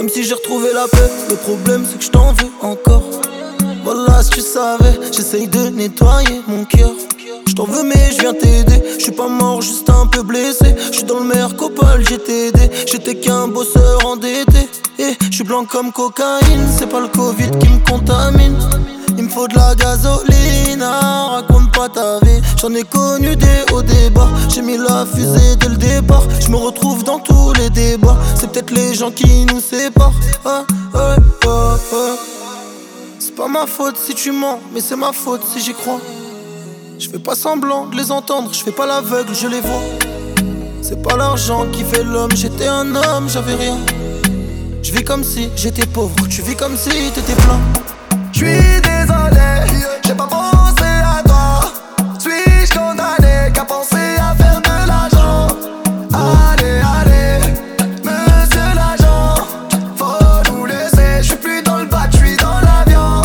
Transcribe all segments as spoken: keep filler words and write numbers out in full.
comme si j'ai retrouvé la paix. Le problème c'est que je t'en veux encore. Voilà si tu savais, j'essaye de nettoyer mon cœur. Je t'en veux mais je viens t'aider. Je suis pas mort, juste un peu blessé. Je suis dans le Mercopole, j'ai t'aidé. J'étais qu'un bosseur endetté. Et je suis blanc comme cocaïne. C'est pas le Covid qui me contamine. Il me faut de la gasoline, ah, raconte pas ta vie. J'en ai connu des hauts des bas. J'ai mis la fusée dès le départ. Je me retrouve dans tous les débats. C'est peut-être les gens qui nous séparent. Ah, ah, ah, ah. C'est pas ma faute si tu mens, mais c'est ma faute si j'y crois. Je fais pas semblant de les entendre, je fais pas l'aveugle, je les vois. C'est pas l'argent qui fait l'homme, j'étais un homme, j'avais rien. Je vis comme si j'étais pauvre, tu vis comme si t'étais plein. J'suis désolé, j'ai pas pensé à toi. Suis-je condamné qu'à penser à faire de l'argent? Allez, allez, monsieur l'agent, faut nous laisser. J'suis plus dans le bac, j'suis dans l'avion.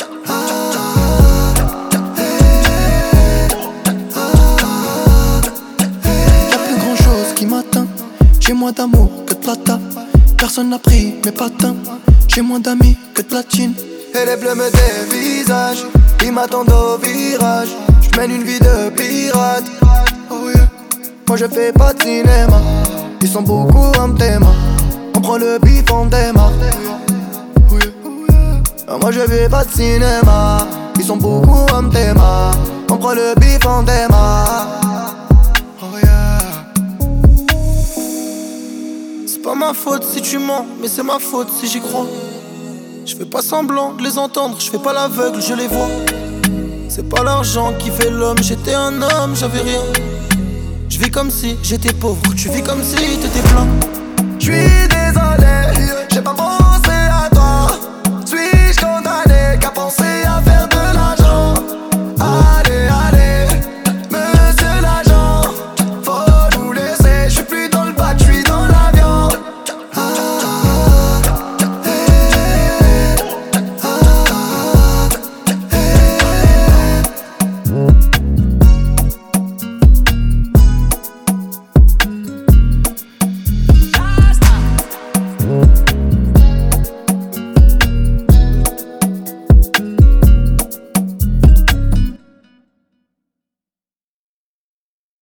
Y'a plus grand chose qui m'atteint. J'ai moins d'amour que de plata. Personne n'a pris mes patins. J'ai moins d'amis que de platine. Et les bleus me dévisagent, ils m'attendent au virage. J'mène une vie de pirate. Oh yeah. Moi je fais pas de cinéma. Ils sont beaucoup à m'téma. On prend le bif, on démarre. Oh yeah. Moi je fais pas de cinéma. Ils sont beaucoup à m'téma. On prend le bif, on démarre. Oh yeah. C'est pas ma faute si tu mens, mais c'est ma faute si j'y crois. Je fais pas semblant de les entendre, je fais pas l'aveugle, je les vois. C'est pas l'argent qui fait l'homme, j'étais un homme, j'avais rien. Je vis comme si j'étais pauvre, tu vis comme si t'étais plein.